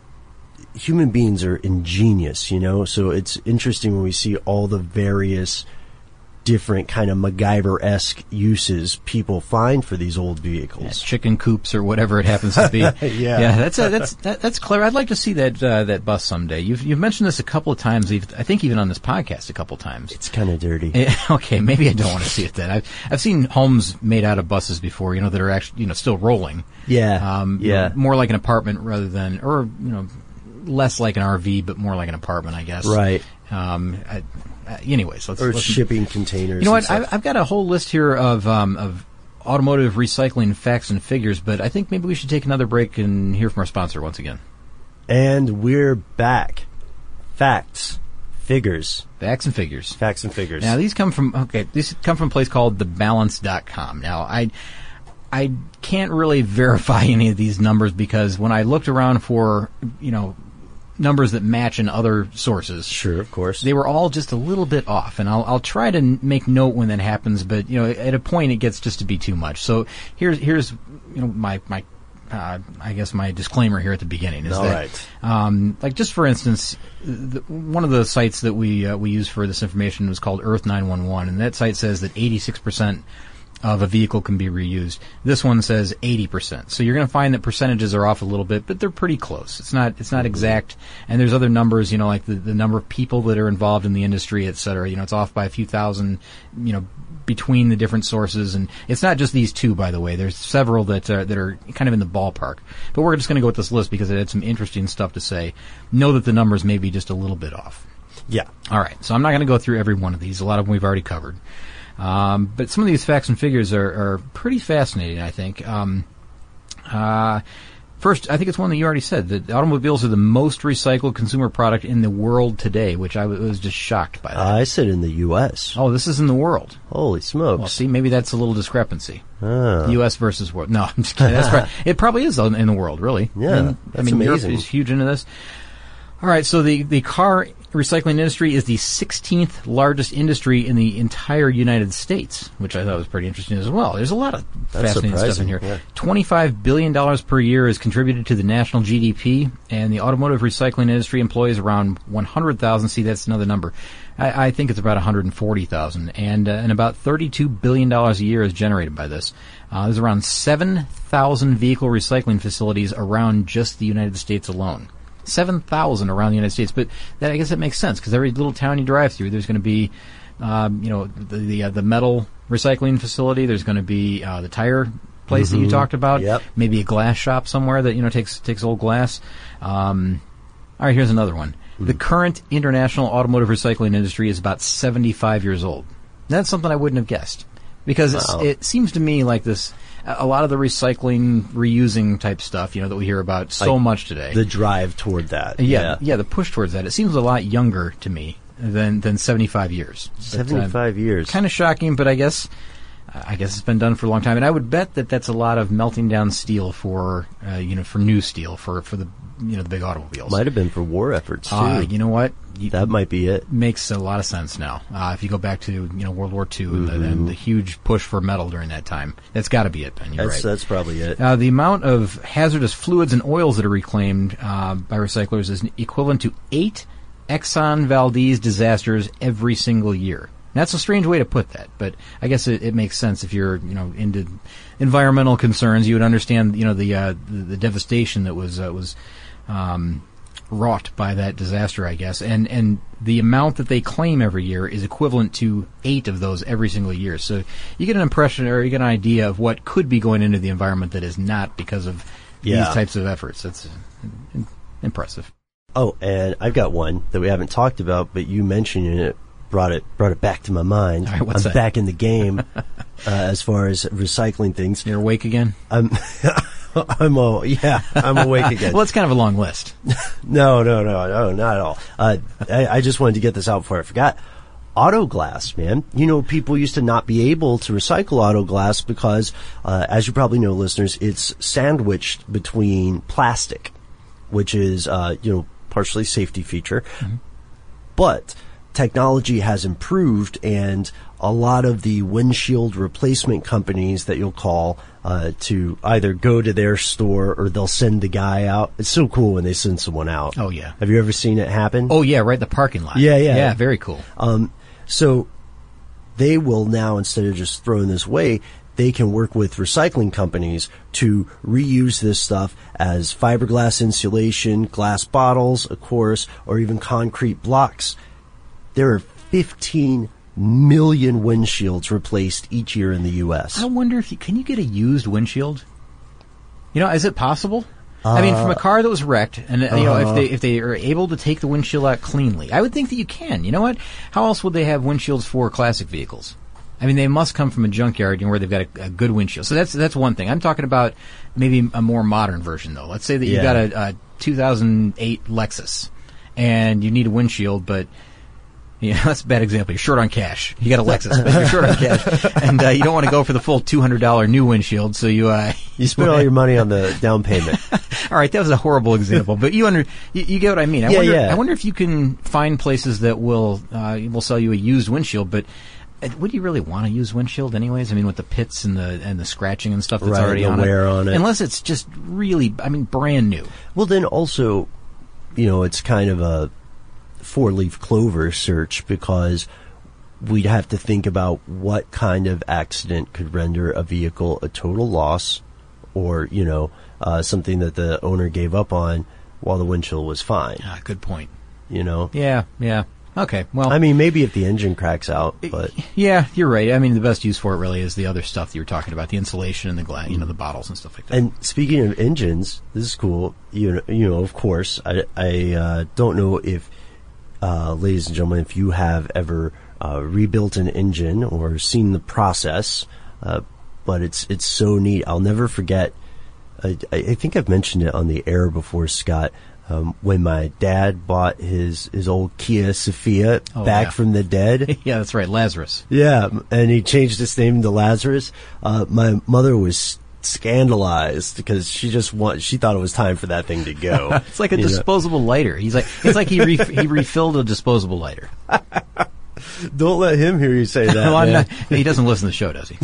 human beings are ingenious, you know, so it's interesting when we see all the various different kind of MacGyver-esque uses people find for these old vehicles. Yeah, chicken coops or whatever it happens to be. yeah, yeah, that's a, that's that, that's clever. I'd like to see that uh, that bus someday. You've you've mentioned this a couple of times. I think even on this podcast a couple of times. It's kind of dirty. It, okay, maybe I don't want to see it then. I've I've seen homes made out of buses before, you know, that are actually, you know, still rolling. Yeah, um, yeah. You know, more like an apartment rather than, or you know, less like an R V, but more like an apartment, I guess. Right. Um, I, uh, anyways, let's or let's, shipping containers. You know what? I've, I've got a whole list here of um, of automotive recycling facts and figures, but I think maybe we should take another break and hear from our sponsor once again. And we're back. Facts, figures, facts and figures, facts and figures. Now these come from okay. These come from a place called the balance dot com. Now I. I can't really verify any of these numbers because when I looked around for, you know, numbers that match in other sources. Sure, of course. They were all just a little bit off, and I'll, I'll try to n- make note when that happens, but, you know, at a point it gets just to be too much. So here's, here's, you know, my, my, uh, I guess my disclaimer here at the beginning is all that, right. um, like just for instance, the, one of the sites that we, uh, we use for this information was called Earth nine one one, and that site says that eighty-six percent of a vehicle can be reused. This one says eighty percent. So you're going to find that percentages are off a little bit, but they're pretty close. It's not it's not exact. And there's other numbers, you know, like the, the number of people that are involved in the industry, et cetera. You know, it's off by a few thousand, you know, between the different sources. And it's not just these two, by the way. There's several that are, that are kind of in the ballpark. But we're just going to go with this list because it had some interesting stuff to say. Know that the numbers may be just a little bit off. Yeah. All right. So I'm not going to go through every one of these. A lot of them we've already covered. Um, but some of these facts and figures are, are pretty fascinating, I think. Um, uh, first, I think it's one that you already said, that automobiles are the most recycled consumer product in the world today, which I w- was just shocked by that. Uh, I said in the U S Oh, this is in the world. Holy smokes. Well, see, maybe that's a little discrepancy. Ah. U S versus world. No, I'm just kidding. That's right. It probably is in the world, really. Yeah, I mean, that's I mean amazing. Europe is huge into this. All right, so the, the car recycling industry is the sixteenth largest industry in the entire United States, which I thought was pretty interesting as well. There's a lot of That's fascinating stuff in surprising, here. yeah. twenty-five billion dollars per year is contributed to the national G D P, and the automotive recycling industry employs around one hundred thousand. See, that's another number. I, I think it's about one hundred forty thousand, and, uh, and about thirty-two billion dollars a year is generated by this. Uh, there's around seven thousand vehicle recycling facilities around just the United States alone. seven thousand around the United States, but that, I guess that makes sense because every little town you drive through, there's going to be, um, you know, the the, uh, the metal recycling facility. There's going to be uh, the tire place Mm-hmm. that you talked about. Yep. Maybe a glass shop somewhere that you know takes takes old glass. Um, all right, here's another one. Mm-hmm. The current international automotive recycling industry is about seventy-five years old. That's something I wouldn't have guessed because it's, Wow. it seems to me like this. A lot of the recycling, reusing type stuff, you know, that we hear about so Like much today. The drive toward that. Yeah, Yeah. yeah, the push towards that. It seems a lot younger to me than than seventy-five years. seventy-five years. Kind of shocking, but I guess I guess it's been done for a long time, and I would bet that that's a lot of melting down steel for uh, you know for new steel for for the you know the big automobiles. Might have been for war efforts, too. Uh, you know what? You, that might be it. makes a lot of sense now. Uh, if you go back to you know World War Two Mm-hmm. and, the, and the huge push for metal during that time, that's got to be it, Ben. You're That's, right. that's probably it. Uh, the amount of hazardous fluids and oils that are reclaimed uh, by recyclers is equivalent to eight Exxon Valdez disasters every single year. That's a strange way to put that, but I guess it, it makes sense if you're, you know, into environmental concerns. You would understand, you know, the uh, the, the devastation that was uh, was um, wrought by that disaster, I guess, and and the amount that they claim every year is equivalent to eight of those every single year. So you get an impression or you get an idea of what could be going into the environment that is not because of Yeah. these types of efforts. That's uh, impressive. Oh, and I've got one that we haven't talked about, but you mentioning it brought it brought it back to my mind. All right, what's I'm that? back in the game uh, as far as recycling things. You're awake again? I'm I'm oh yeah, I'm awake again. Well, it's kind of a long list. No, no, no, no, not at all. Uh, I, I just wanted to get this out before I forgot. Auto glass, man. You know, people used to not be able to recycle auto glass because, uh, as you probably know, listeners, it's sandwiched between plastic, which is, uh, you know, partially safety feature. Mm-hmm. But technology has improved, and a lot of the windshield replacement companies that you'll call uh, to either go to their store or they'll send the guy out. It's so cool when they send someone out. Oh, yeah. Have you ever seen it happen? Oh, yeah, right in the parking lot. Yeah, yeah. Yeah, very cool. Um, so they will now, instead of just throwing this away, they can work with recycling companies to reuse this stuff as fiberglass insulation, glass bottles, of course, or even concrete blocks. There are fifteen million windshields replaced each year in the U S. I wonder if you, can you get a used windshield? You know, is it possible? Uh, I mean, from a car that was wrecked, and uh, you know, if they if they are able to take the windshield out cleanly, I would think that you can. You know what? How else would they have windshields for classic vehicles? I mean, they must come from a junkyard, you know, where they've got a, a good windshield. So that's that's one thing. I'm talking about maybe a more modern version, though. Let's say that you've Yeah. got a, a two thousand eight Lexus, and you need a windshield, but yeah, that's a bad example. You're short on cash. You got a Lexus, but you're short on cash, and uh, you don't want to go for the full two hundred dollars new windshield. So you uh, You spend all your money on the down payment. All right, that was a horrible example, but you under you, you get what I mean. I Yeah, wonder, yeah. I wonder if you can find places that will uh, will sell you a used windshield, but uh, would you really want a used windshield anyways? I mean, with the pits and the and the scratching and stuff that's Right, already the on wear it, on it. unless it's just really, I mean, brand new. Well, then also, you know, it's kind of a four-leaf clover search because we'd have to think about what kind of accident could render a vehicle a total loss, or, you know, uh, something that the owner gave up on while the windshield was fine. Ah, good point. You know? Yeah, yeah. Okay, well... I mean, maybe if the engine cracks out, but... Yeah, you're right. I mean, the best use for it really is the other stuff that you were talking about, the insulation and the glass, you know, the bottles and stuff like that. And speaking of engines, this is cool. You know, you know of course, I, I uh, don't know if, uh, ladies and gentlemen, if you have ever uh, rebuilt an engine or seen the process, uh, but it's it's so neat. I'll never forget. I, I think I've mentioned it on the air before, Scott. Um, when my dad bought his, his old Kia Sophia oh, back yeah. from the dead. Yeah, that's right, Lazarus. Yeah, and he changed his name to Lazarus. Uh, my mother was scandalized because she just want, she thought it was time for that thing to go. It's like a you disposable know? lighter. He's like, it's like he re- he refilled a disposable lighter. Don't let him hear you say that. Well, I'm man. not, he doesn't listen to the show, does he?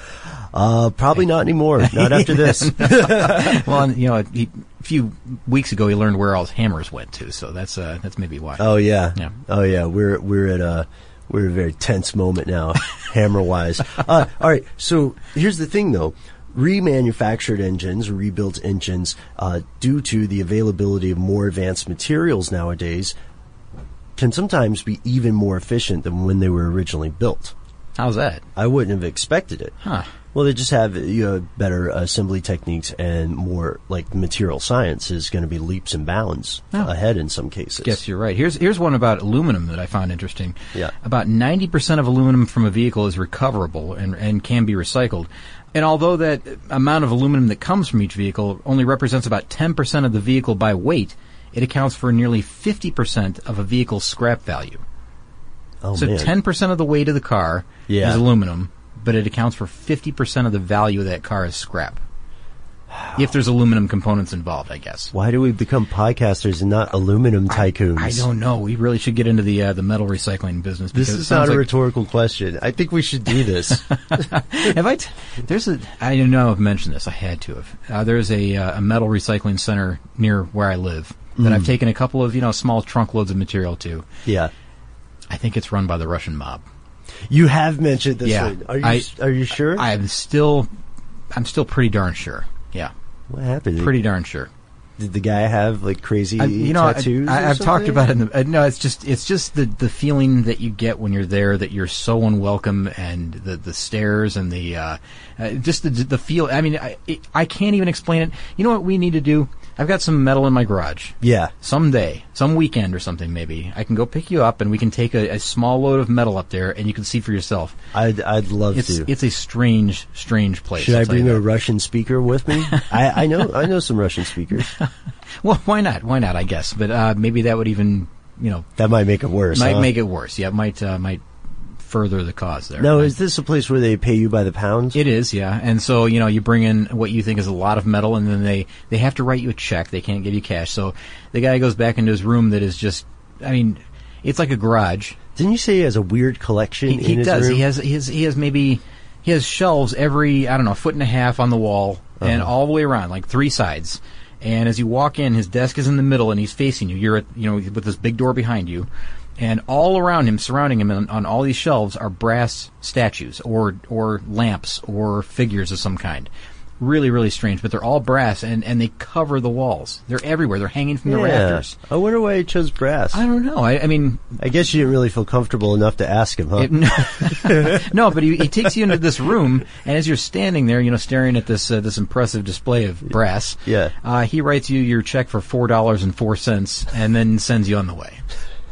Uh, probably not anymore. Not after this. Well, and, you know, he, a few weeks ago he learned where all his hammers went to, so that's uh, that's maybe why. Oh yeah. Yeah. Oh yeah. We're we're at a we're at a very tense moment now, hammer wise. Uh, all right. So here's the thing, though. Remanufactured engines, rebuilt engines, uh, due to the availability of more advanced materials nowadays, can sometimes be even more efficient than when they were originally built. How's that? I wouldn't have expected it. Huh. Well, they just have, you know, better assembly techniques, and more, like, material science is going to be leaps and bounds Oh. ahead in some cases. Guess you're right. Here's here's one about aluminum that I found interesting. Yeah. About ninety percent of aluminum from a vehicle is recoverable and, and can be recycled. And although that amount of aluminum that comes from each vehicle only represents about ten percent of the vehicle by weight, it accounts for nearly fifty percent of a vehicle's scrap value. Oh, so man. ten percent of the weight of the car Yeah. is aluminum, but it accounts for fifty percent of the value of that car as scrap. If there's aluminum components involved, I guess. Why do we become podcasters and not aluminum tycoons? I don't know. We really should get into the uh, the metal recycling business. This because it is not sounds a like, rhetorical question. I think we should do this. Have I? T- there's a. I don't know. I've mentioned this. I had to have. Uh, there's a uh, a metal recycling center near where I live that Mm. I've taken a couple of you know small trunk loads of material to. Yeah. I think it's run by the Russian mob. You have mentioned this Yeah. one. Are you, I- are you sure? I'm still, I'm still pretty darn sure. Yeah, what happened? pretty darn sure. Did the guy have, like, crazy I, you know, tattoos I, or I, I've talked something? about it. In the, uh, no, it's just it's just the the feeling that you get when you're there, that you're so unwelcome, and the the stares and the uh, uh, just the the feel. I mean, I it, I can't even explain it. You know what we need to do? I've got some metal in my garage. Yeah. Someday, some weekend or something, maybe I can go pick you up, and we can take a, a small load of metal up there, and you can see for yourself. I'd, I'd love It's to. it's a strange, strange place. Should I'll I tell you bring a that. Russian speaker with me? I, I know I know some Russian speakers. Well, why not? Why not? I guess, but uh, maybe that would even, you know, That might make it worse. might huh? make it worse. Yeah, it might uh, might further the cause there. No, Right? is this a place where they pay you by the pound? It is, yeah. And so, you know, you bring in what you think is a lot of metal, and then they, they have to write you a check. They can't give you cash. So the guy goes back into his room that is just, I mean, it's like a garage. Didn't you say he has a weird collection He, in he his does. room? He has, he has, he has maybe, he has shelves every, I don't know, foot and a half on the wall, and Uh-huh. all the way around, like three sides. And as you walk in, his desk is in the middle, and he's facing you. You're at, you know, with this big door behind you. And all around him, surrounding him on, on all these shelves are brass statues or or lamps or figures of some kind. Really, really strange. But they're all brass, and, and they cover the walls. They're everywhere. They're hanging from the Yeah. rafters. I wonder why he chose brass. I don't know. I, I mean, I guess you didn't really feel comfortable enough to ask him, huh? it, no, but he, he takes you into this room, and as you're standing there, you know, staring at this uh, this impressive display of brass, Yeah. uh, he writes you your check for four dollars and four cents, and then sends you on the way.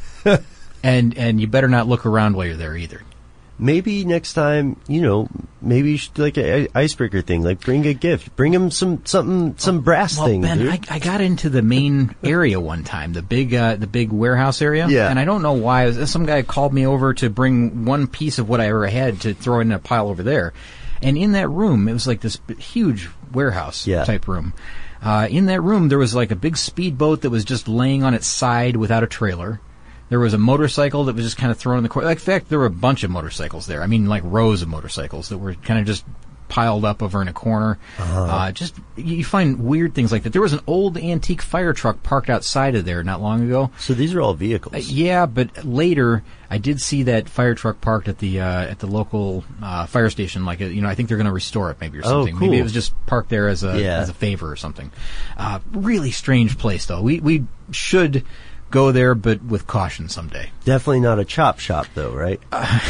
and and you better not look around while you're there either. Maybe next time, you know, maybe you should do like an icebreaker thing, like bring a gift, bring him some something, some brass Well, thing. Ben, dude. I, I got into the main area one time, the big uh, the big warehouse area, Yeah. and I don't know why. It was, some guy called me over to bring one piece of what I ever had to throw in a pile over there, and in that room, it was like this b- huge warehouse Yeah. type room. Uh, in that room, there was like a big speedboat that was just laying on its side without a trailer. There was a motorcycle that was just kind of thrown in the corner. Like, in fact, there were a bunch of motorcycles there. I mean, like rows of motorcycles that were kind of just piled up over in a corner. Uh-huh. Uh, just you find weird things like that. There was an old antique fire truck parked outside of there not long ago. So these are all vehicles. Uh, yeah, but later I did see that fire truck parked at the uh, at the local uh, fire station. Like, you know, I think they're going to restore it maybe or Oh, something. cool. Maybe it was just parked there as a Yeah. as a favor or something. Uh, really strange place though. We we should go there, but with caution someday. Definitely not a chop shop, though, right? I,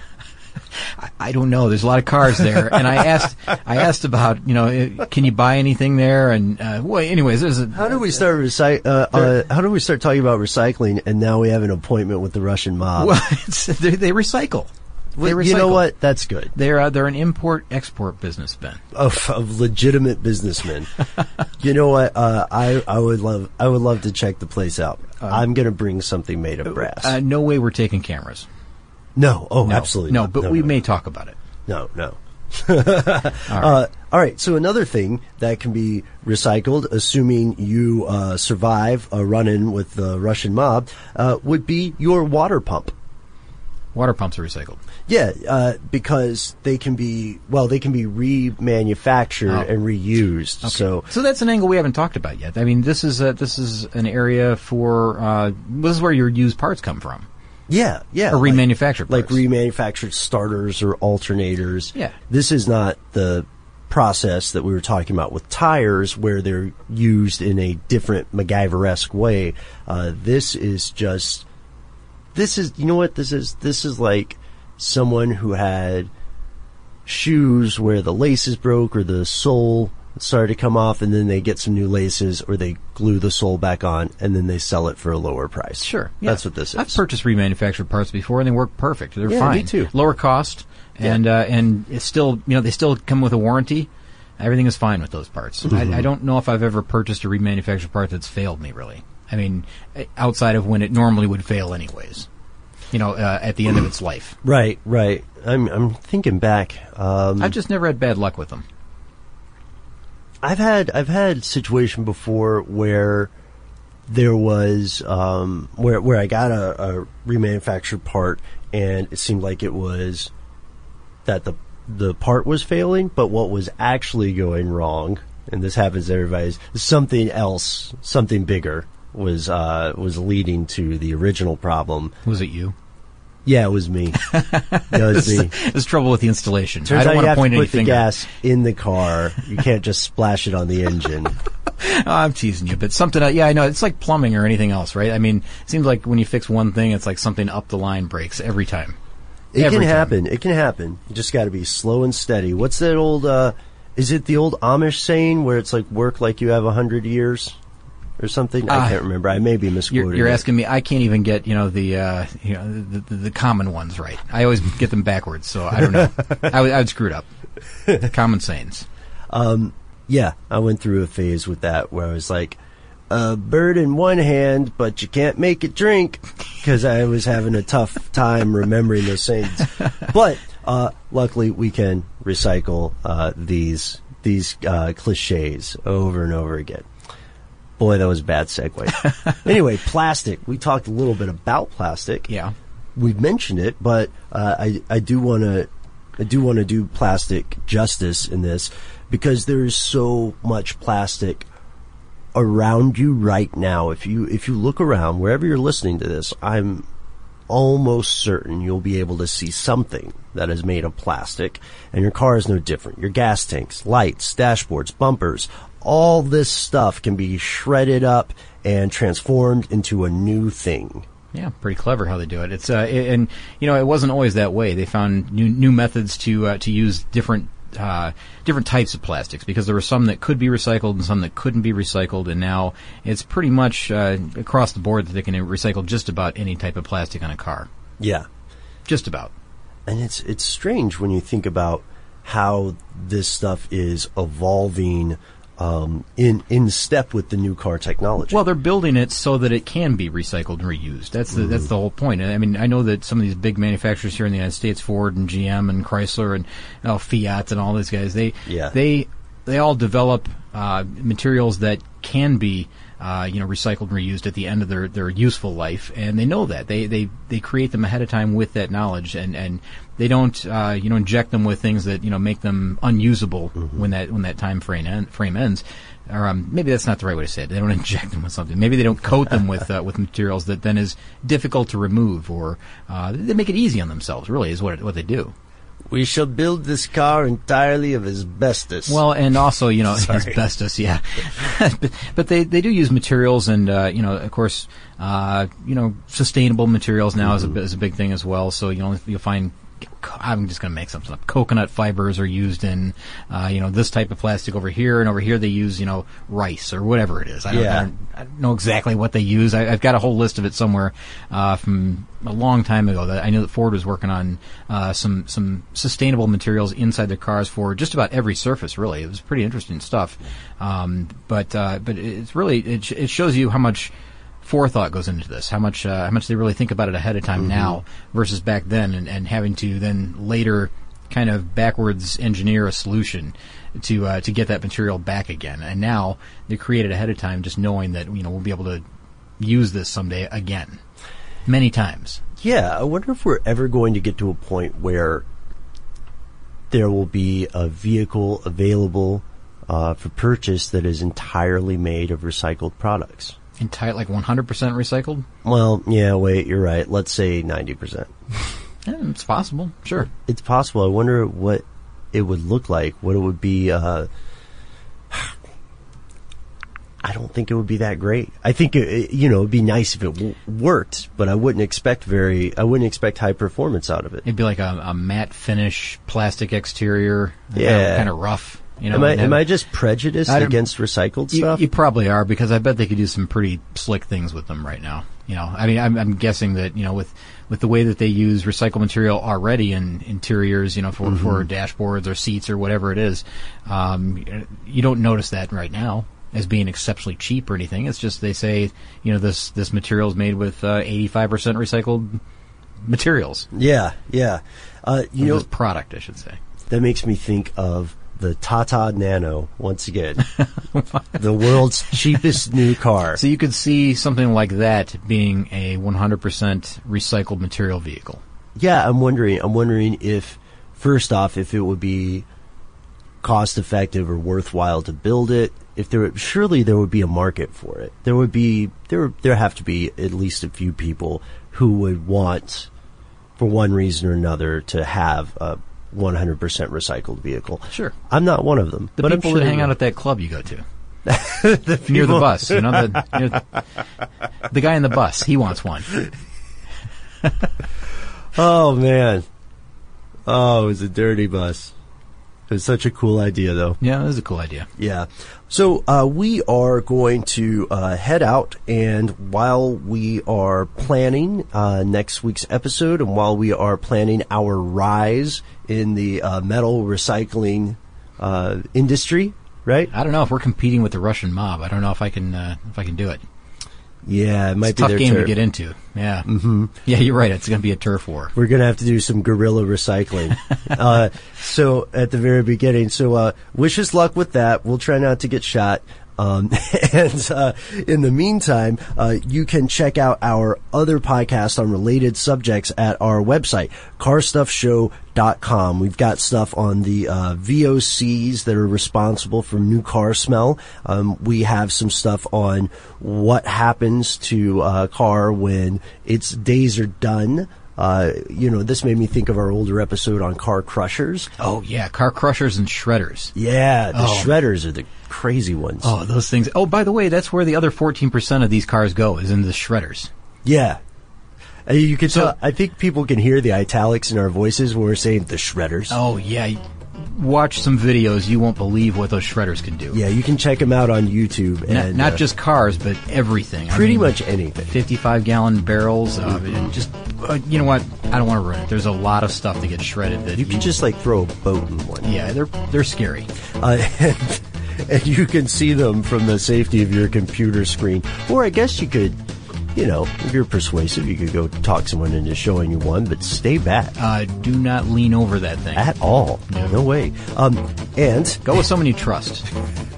I don't know. There's a lot of cars there, and I asked I asked about, you know, uh, can you buy anything there? And uh, well, anyways, there's a, How do we start recy- uh, uh, How do we start talking about recycling, and now we have an appointment with the Russian mob? well, it's, they, they recycle. They recycle. You know what? That's good. They're uh, they're an import-export business, Ben. Of, of legitimate businessmen. You know what? Uh, I I would love I would love to check the place out. I'm going to bring something made of brass. Uh, no way we're taking cameras. no, oh, No, absolutely no. not. But no, we no. may talk about it. No, no. All right. Uh, all right. So another thing that can be recycled, assuming you uh, survive a run-in with the Russian mob, uh, would be your water pump. Water pumps are recycled. Yeah, uh, because they can be well, they can be remanufactured Oh. and reused. Okay. So So that's an angle we haven't talked about yet. I mean, this is a, this is an area for uh, this is where your used parts come from, yeah, yeah, or like- remanufactured like parts. remanufactured starters or alternators. Yeah. This is not the process that we were talking about with tires where they're used in a different MacGyver-esque way. Uh, this is just, this is, you know what this is? This is like someone who had shoes where the laces broke or the sole started to come off, and then they get some new laces, or they glue the sole back on, and then they sell it for a lower price. Sure, yeah. That's what this is. I've purchased remanufactured parts before, and they work perfect. They're Yeah, fine. me too. Lower cost, and uh, and it's still, you know, they still come with a warranty. Everything is fine with those parts. Mm-hmm. I, I don't know if I've ever purchased a remanufactured part that's failed me, really. I mean, outside of when it normally would fail anyways. You know, uh, at the end of its life. Right, right. I'm I'm thinking back. Um, I've just never had bad luck with them. I've had I've had situation before where there was um, where where I got a, a remanufactured part, and it seemed like it was that the the part was failing, but what was actually going wrong, and this happens to everybody, is something else, something bigger was uh, was leading to the original problem. Was it you? Yeah, it was me. It was me. There's trouble with the installation. Turns I don't out want you to have point to any put the finger. gas in the car. You can't just splash it on the engine. Oh, I'm teasing you, but something. Yeah, I know. It's like plumbing or anything else, right? I mean, it seems like when you fix one thing, it's like something up the line breaks every time. It Every can time. happen. It can happen. You just got to be slow and steady. What's that old? Uh, is it the old Amish saying where it's like work like you have a hundred years, or something? I Uh, can't remember. I may be misquoting. You're, you're it. asking me. I can't even get you know the uh, you know the, the, the common ones right. I always get them backwards, so I don't know. I would, I would screw it up. Common sayings. Yeah, I went through a phase with that where I was like, a bird in one hand, but you can't make it drink, because I was having a tough time remembering those sayings. But uh, luckily, we can recycle uh, these these uh, cliches over and over again. Boy, that was a bad segue. Anyway, plastic. We talked a little bit about plastic. Yeah. We've mentioned it, but uh, I I do want to I do want to do plastic justice in this, because there is so much plastic around you right now. If you if you look around wherever you're listening to this, I'm almost certain you'll be able to see something that is made of plastic, and your car is no different. Your gas tanks, lights, dashboards, bumpers, all this stuff can be shredded up and transformed into a new thing. Yeah, pretty clever how they do it. It's uh, it, and you know, it wasn't always that way. They found new new methods to uh, to use different uh, different types of plastics, because there were some that could be recycled and some that couldn't be recycled, and now it's pretty much uh, across the board that they can recycle just about any type of plastic on a car. Yeah. Just about. And it's it's strange when you think about how this stuff is evolving um, in in step with the new car technology. Well, they're building it so that it can be recycled and reused. That's the that's the whole point. I mean, I know that some of these big manufacturers here in the United States, Ford and G M and Chrysler and you know, Fiat and all these guys, they Yeah. they they all develop uh, materials that can be uh, you know, recycled and reused at the end of their, their useful life, and they know that. They, they, they create them ahead of time with that knowledge, and, and they don't, uh, you know, inject them with things that, you know, make them unusable mm-hmm. when that, when that time frame, end, frame ends. Or um, maybe that's not the right way to say it. They don't inject them with something. Maybe they don't coat them with uh, with materials that then is difficult to remove, or uh, they make it easy on themselves. Really, is what it, what they do. We shall build this car entirely of asbestos. Well, and also, you know, asbestos, yeah. but, but they they do use materials, and uh, you know, of course, uh, you know, sustainable materials now mm-hmm. is a is a big thing as well. So you know, you'll find. I'm just going to make something up. Coconut fibers are used in, uh, you know, this type of plastic over here, and over here they use, you know, rice or whatever it is. I don't, yeah. I don't, I don't know exactly what they use. I, I've got a whole list of it somewhere uh, from a long time ago. That I knew that Ford was working on uh, some some sustainable materials inside their cars for just about every surface. Really, it was pretty interesting stuff. Um, but uh, but it's really it, it shows you how much forethought goes into this, how much uh, how much they really think about it ahead of time mm-hmm. now versus back then, and, and having to then later kind of backwards engineer a solution to uh, to get that material back again. And now they create it ahead of time, just knowing that, you know, we'll be able to use this someday again, many times. Yeah, I wonder if we're ever going to get to a point where there will be a vehicle available uh, for purchase that is entirely made of recycled products. Entire, like one hundred percent recycled? Well, yeah, wait, you're right. Let's say ninety percent. Yeah, it's possible, sure. It's possible. I wonder what it would look like, what it would be. Uh, I don't think it would be that great. I think, it, you know, it'd be nice if it w- worked, but I wouldn't expect very, I wouldn't expect high performance out of it. It'd be like a, a matte finish plastic exterior. Yeah. Kind of rough. You know, am I have, am I just prejudiced against recycled you, stuff? You probably are, because I bet they could do some pretty slick things with them right now. You know, I mean, I'm, I'm guessing that, you know, with with the way that they use recycled material already in interiors, you know, for mm-hmm. for dashboards or seats or whatever it is, um, you don't notice that right now as being exceptionally cheap or anything. It's just they say, you know, this this material is made with uh, eighty-five percent recycled materials. Yeah, yeah. Uh, you or know, this product, I should say. That makes me think of the Tata Nano, once again. The world's cheapest new car. So you could see something like that being a one hundred percent recycled material vehicle. Yeah, I'm wondering, I'm wondering if, first off, if it would be cost effective or worthwhile to build it. If there, surely there would be a market for it. There would be, there, there have to be at least a few people who would want, for one reason or another, to have a one hundred percent recycled vehicle. Sure. I'm not one of them. The but people I'm sure that hang will. out at that club you go to. the near the bus, you know, the, near the, the guy in the bus, he wants one. Oh, man. Oh, it was a dirty bus. It was such a cool idea, though. Yeah, it was a cool idea. Yeah. So uh, we are going to uh, head out, and while we are planning uh, next week's episode, and while we are planning our rise in the uh, metal recycling uh, industry, right? I don't know if we're competing with the Russian mob. I don't know if I can uh, if I can do it. Yeah, it might it's a be tough their game turf. to get into. Yeah, mm-hmm. Yeah, you're right. It's going to be a turf war. We're going to have to do some guerrilla recycling. uh, so at the very beginning, so uh, wish us luck with that. We'll try not to get shot. Um, and uh, in the meantime, uh, you can check out our other podcasts on related subjects at our website, car stuff show dot com. We've got stuff on the uh, V O Cs that are responsible for new car smell. Um, we have some stuff on what happens to a car when its days are done. Uh, you know, this made me think of our older episode on car crushers. Oh, yeah, car crushers and shredders. Yeah, the oh. shredders are the crazy ones. Oh, those things. Oh, by the way, that's where the other fourteen percent of these cars go, is in the shredders. Yeah. Uh, you can So- tell, I think people can hear the italics in our voices when we're saying the shredders. Oh, yeah. Watch some videos. You won't believe what those shredders can do. Yeah, you can check them out on YouTube. Not, and not uh, just cars, but everything. pretty I mean, much anything. fifty-five gallon barrels. Uh, and just, uh, you know what? I don't want to ruin it. There's a lot of stuff that gets shredded. That You can just like throw a boat in one. Yeah, they're they're scary. Uh, and, and you can see them from the safety of your computer screen. Or I guess you could, you know, if you're persuasive, you could go talk someone into showing you one, but stay back. Uh, do not lean over that thing. At all. No. No way. Um, and Go with someone you trust.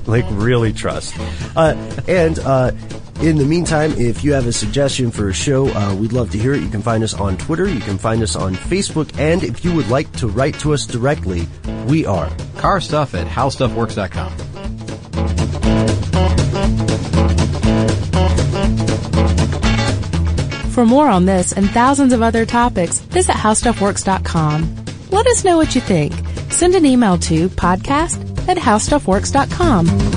like really trust. Uh, and uh, in the meantime, if you have a suggestion for a show, uh, we'd love to hear it. You can find us on Twitter. You can find us on Facebook. And if you would like to write to us directly, we are Carstuff at how stuff works dot com. For more on this and thousands of other topics, visit how stuff works dot com. Let us know what you think. Send an email to podcast at how stuff works dot com.